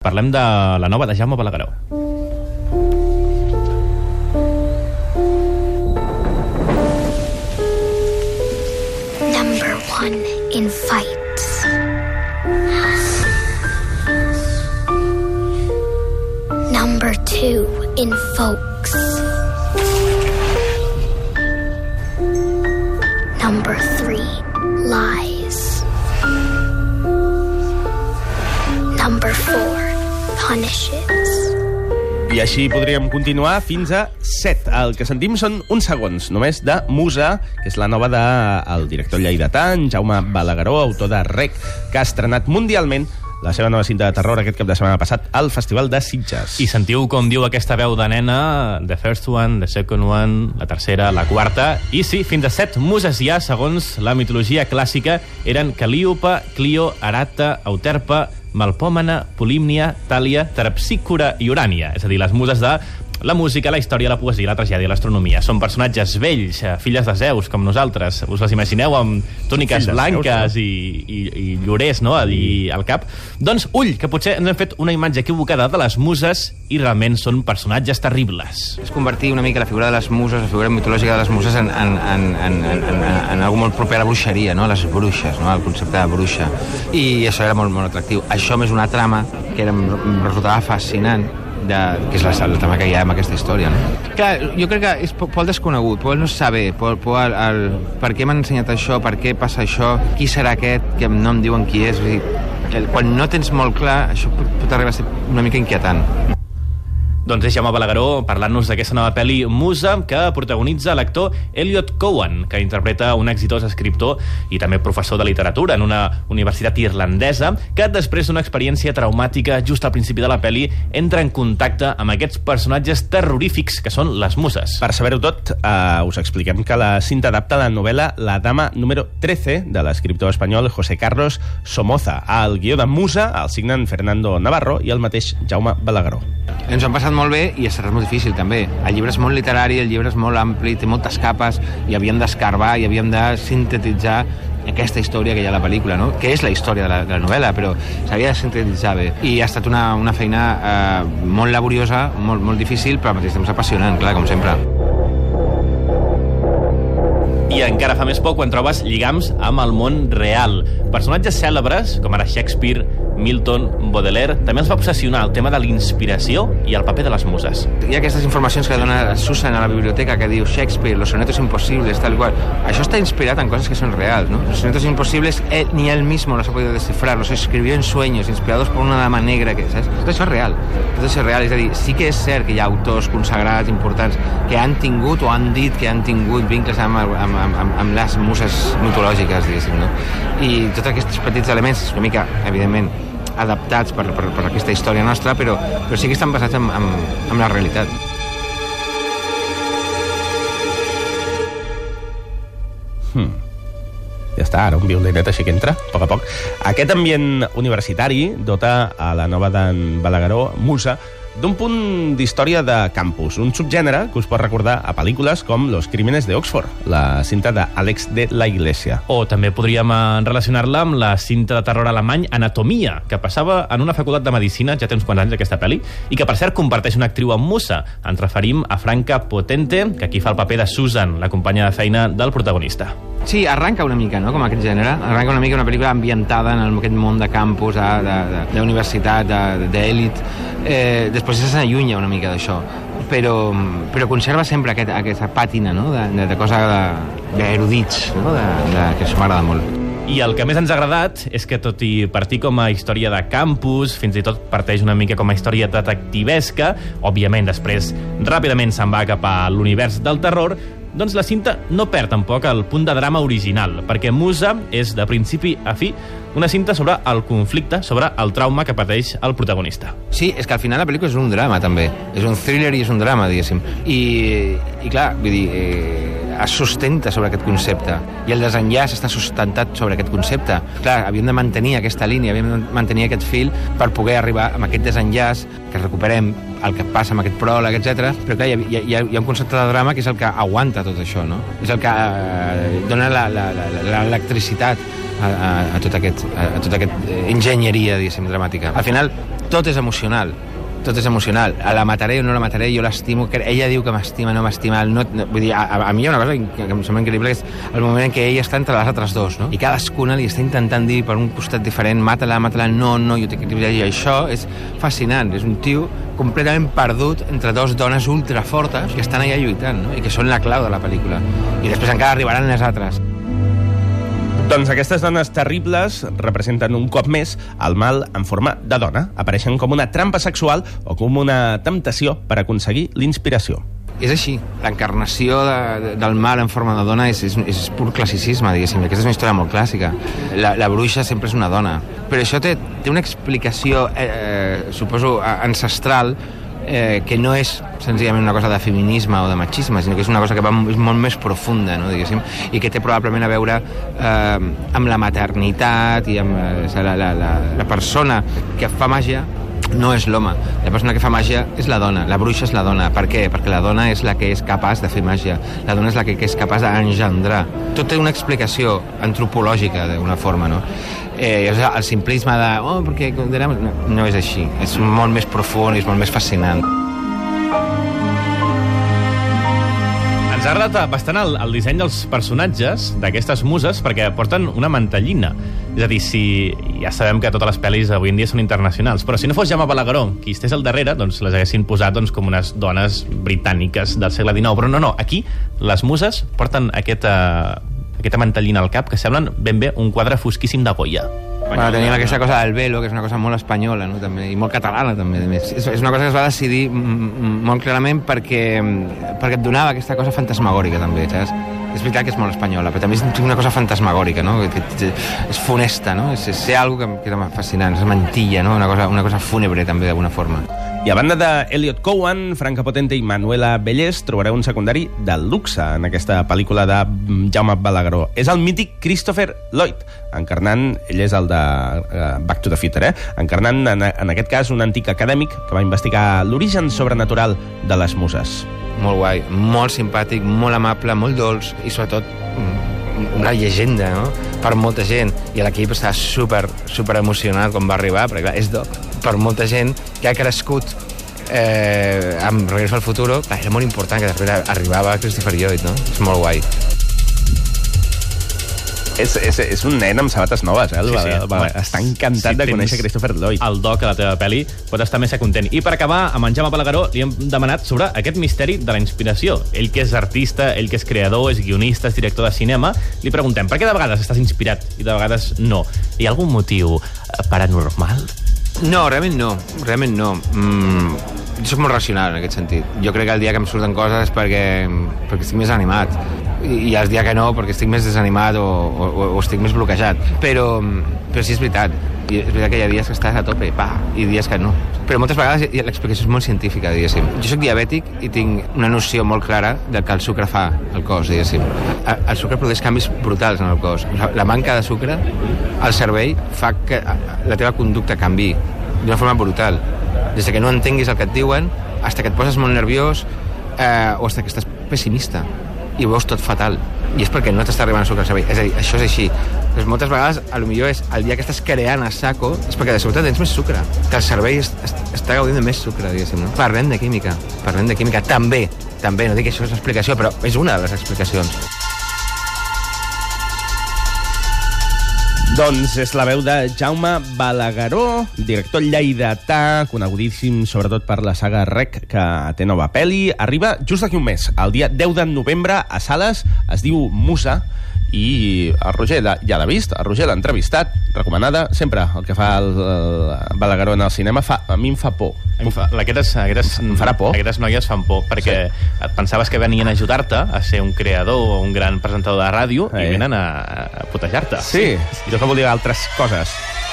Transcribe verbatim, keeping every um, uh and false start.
parlem de la nova de Jaume Balagueró. Number one in fights. Number two in folks. Number three, lies. Number four, punishes. I així podríem continuar fins a set. El que sentim són uns segons, només, de Musa, que és la nova del director lleidatà, Jaume Balagueró, autor de Rec, que ha estrenat mundialment la seva nova cinta de terror aquest cap de setmana passat al Festival de Sitges. I sentiu com diu aquesta veu de nena, the first one, the second one, la tercera, la quarta, i sí, fins a set muses hi ha, segons la mitologia clàssica, eren Calíope, Clio, Arata, Euterpe, Melpòmena, Polímnia, Tàlia, Terpsícora i Urània, és a dir, les muses de la música, la història, la poesia, la tragèdia i l'astronomia. Són personatges vells, filles de Zeus, com nosaltres. Us les imagineu amb túniques blanques i, i, i llorers, no?, i al cap. Doncs, ull, que potser ens hem fet una imatge equivocada de les muses i realment són personatges terribles. És convertir una mica la figura de les muses, la figura mitològica de les muses, en, en, en, en, en, en, en algo molt proper a la bruixeria, no?, a les bruixes, no?, el concepte de bruixa. I això era molt, molt atractiu. Això més una trama que era, em resultava fascinant, de, que és la, la trama que hi ha en aquesta història, no? Clar, jo crec que és Pol desconegut, Pol no saber Pol, Pol el, el, per què m'han ensenyat això, per què passa això, qui serà aquest, que no em diuen qui és. Vull dir, el, quan no tens molt clar, això pot, pot arribar a ser una mica inquietant. Doncs és Jaume Balagueró parlant-nos d'aquesta nova pel·li Musa, que protagonitza l'actor Elliot Cowan, que interpreta un exitós escriptor i també professor de literatura en una universitat irlandesa, que després d'una experiència traumàtica just al principi de la pel·li entra en contacte amb aquests personatges terrorífics que són les muses. Per saber-ho tot, eh, us expliquem que la cinta adapta la novel·la La dama número trece de l'escriptor espanyol José Carlos Somoza. Al guió de Musa el signen Fernando Navarro i el mateix Jaume Balagueró. Ens ho han passat molt bé i ha estat molt difícil, també. El llibre és molt literari, el llibre és molt ampli, té moltes capes, i havíem d'escarbar, i havíem de sintetitzar aquesta història que hi ha a la pel·lícula, no?, que és la història de la, de la novel·la, però s'havia de sintetitzar bé. I ha estat una, una feina eh, molt laboriosa, molt, molt difícil, però al mateix temps apassionant, clar, com sempre. I encara fa més por quan trobes lligams amb el món real. Personatges cèlebres, com ara Shakespeare, Milton, Baudelaire, també els va obsessionar el tema de l'inspiració i el paper de les muses. Hi ha aquestes informacions que dona Susan a la biblioteca que diu Shakespeare, los sonetos imposibles, tal qual. Això està inspirat en coses que són reals, ¿no? Los sonetos imposibles, él, ni él mismo los ha podido descifrar, los escribió en sueños, inspirados por una dama negra, que, ¿sabes? Tot això és real, tot això és real. És a dir, sí que és cert que hi ha autors consagrats, importants, que han tingut o han dit que han tingut vincles amb, amb, amb, amb, amb les muses mitològiques, diguéssim, no? I tots aquests petits elements, una mica, evidentment, adaptats per, per, per aquesta història nostra, però, però sí que estan basats en, en, en la realitat. Hmm. Ja està, ara un violinet així que entra, a poc a poc. Aquest ambient universitari dota a la nova d'en Balagueró, Musa, d'un punt d'història de campus, un subgènere que us pot recordar a pel·lícules com Los crímenes de Oxford, la cinta d'Àlex de la Iglesia. O també podríem relacionar-la amb la cinta de terror alemany Anatomia, que passava en una facultat de Medicina, ja té uns quants anys aquesta pel·li, i que per cert comparteix una actriu amb Musa. Ens referim a Franca Potente, que aquí fa el paper de Susan, la companya de feina del protagonista. Sí, arranca una mica, no?, com aquest gènere. Arranca una mica una pel·lícula ambientada en aquest món de campus, d'universitat, d'èlit. Eh, després se n'allunya una mica d'això. Però, però conserva sempre aquest, aquesta pàtina, no?, de, de, de cosa d'erudits, no?, de, de, que això m'agrada molt. I el que més ens ha agradat és que, tot i partir com a història de campus, fins i tot parteix una mica com a història detectivesca, òbviament després ràpidament se'n va cap a l'univers del terror, doncs la cinta no perd tampoc el punt de drama original, perquè Musa és, de principi a fi, una cinta sobre el conflicte, sobre el trauma que pateix el protagonista. Sí, és que al final la pel·lícula és un drama, també. És un thriller i és un drama, diguéssim. I, i clar, vull dir, eh, es sustenta sobre aquest concepte. I el desenllaç està sustentat sobre aquest concepte. Clar, havíem de mantenir aquesta línia, havíem de mantenir aquest fil per poder arribar a aquest desenllaç, que recuperem el que passa amb aquest pròleg, etcètera. Però clar, hi ha, hi, ha, hi ha un concepte de drama que és el que aguanta tot això, no? És el que eh, dona l'electricitat a, a, a tot aquest, a, a tot aquest enginyeria, diguéssim, dramàtica. Al final, tot és emocional. Tot és emocional. La mataré o no la mataré, jo l'estimo, ella diu que m'estima, no m'estima, no, no, vull dir, a, a mi hi ha una cosa que, que em sembla increïble, que és el moment en què ella està entre les altres dos, no? I cadascuna li està intentant dir per un costat diferent, mata-la, mata-la, no, no, jo t'he que dir, i això és fascinant, és un tio completament perdut entre dos dones ultrafortes que estan allà lluitant, no? I que són la clau de la pel·lícula. I després encara arribaran les altres. Doncs aquestes dones terribles representen un cop més el mal en forma de dona. Apareixen com una trampa sexual o com una temptació per aconseguir l'inspiració. És així. L'encarnació de, del mal en forma de dona és, és, és pur classicisme, diguéssim. Aquesta és una història molt clàssica. La, la bruixa sempre és una dona. Però això té, té una explicació, eh, suposo, ancestral, eh, que no és senzillament una cosa de feminisme o de machisme, sinó que és una cosa que va, és molt més profunda, no, diguéssim, i que té probablement a veure eh, amb la maternitat i amb eh, la, la, la, la persona que fa màgia no és l'home. La persona que fa màgia és la dona. La bruixa és la dona. Per què? Perquè la dona és la que és capaç de fer màgia. La dona és la que, que és capaç d'engendrar. Tot té una explicació antropològica, d'una forma, no? Eh, el simplisme de... Oh, perquè condenem... No, no és així. És molt més profund i és molt més fascinant. Ens ha agradat bastant el, el disseny dels personatges d'aquestes muses perquè porten una mantellina. És a dir, si ja sabem que totes les pel·lis avui en dia són internacionals, però si no fos Jaume Balagueró qui estés al darrere, doncs les haguessin posat doncs, com unes dones britàniques del segle dinou. Però no, no, aquí les muses porten aquesta, aquesta mantellina al cap que semblen ben bé un quadre fosquíssim de Goya. Bueno, tenim aquesta cosa del velo, que és una cosa molt espanyola, no? També, i molt catalana, també. És, és una cosa que es va decidir molt clarament perquè, perquè et donava aquesta cosa fantasmagòrica, també, saps? És veritat que és molt espanyola, però també és una cosa fantasmagòrica, no? Que, que, és funesta, no? És, és algo que, que era fascinant, és mantilla, no? Una cosa, una cosa fúnebre, també, d'alguna forma. I a banda d'Elliot Cowan, Franca Potente i Manuela Bellés, trobareu un secundari de luxe en aquesta pel·lícula de Jaume Balagueró. És el mític Christopher Lloyd, encarnant, ell és el de uh, Back to the Future, eh? encarnant en, en aquest cas un antic acadèmic que va investigar l'origen sobrenatural de les muses. Molt guai, molt simpàtic, molt amable, molt dolç i sobretot una llegenda, no? Per molta gent. I l'equip està super, super emocionat quan va arribar, perquè clar, és Doc. Per molta gent que ha crescut eh, amb Regreso al Futuro, clar, era molt important que després arribava Christopher Lloyd, no? És molt guai. És, és, és un nen amb sabates noves, eh? Sí, sí. Va, va, està encantat si de conèixer Christopher Lloyd. El Doc a la teva pel·li pot estar més que content. I per acabar, amb en Jaume Balagueró li hem demanat sobre aquest misteri de la inspiració. Ell que és artista, ell que és creador, és guionista, és director de cinema, li preguntem per què de vegades estàs inspirat i de vegades no. Hi ha algun motiu paranormal? No, realment no. Realment no. Mm, jo soc molt racional en aquest sentit. Jo crec que el dia que em surten coses és perquè, perquè estic més animat. I el dia que no, perquè estic més desanimat o, o, o estic més bloquejat. Però, però sí, és veritat. I és veritat que hi ha dies que estàs a tope, pa, i dies que no. Però moltes vegades l'explicació és molt científica, diguéssim. Jo soc diabètic i tinc una noció molt clara del que el sucre fa al cos, diguéssim. El sucre produeix canvis brutals en el cos. La manca de sucre al cervell fa que la teva conducta canvi d'una forma brutal. Des que no entenguis el que et diuen, fins que et poses molt nerviós eh, o fins que estàs pessimista i ho veus tot fatal. I és perquè no t'està arribant sucre al cervell. És a dir, això és així. Doncs moltes vegades, a lo millor és el dia que estàs creant a saco, és perquè de sobte tens més sucre. Que el cervell est està gaudint de més sucre, diguéssim, no? Parlem de química. Parlem de química. També, també, no dic que això és l'explicació, però és una de les explicacions. Doncs és la veu de Jaume Balagueró, director lleidatà, conegudíssim sobretot per la saga Rec, que té nova pel·li. Arriba just d'aquí un mes, el dia deu de novembre, a sales, es diu Musa, i el Roger ja l'ha vist, el Roger l'ha entrevistat, recomanada, sempre el que fa el, el Balagueró en el cinema, fa, a mi em fa por. Em fa, aquestes, aquestes, em farà por. Aquestes noies fan por, perquè sí. Et pensaves que venien a ajudar-te a ser un creador o un gran presentador de ràdio, eh. i venen a, a putejar-te. Sí, sí. I jo que volia altres coses.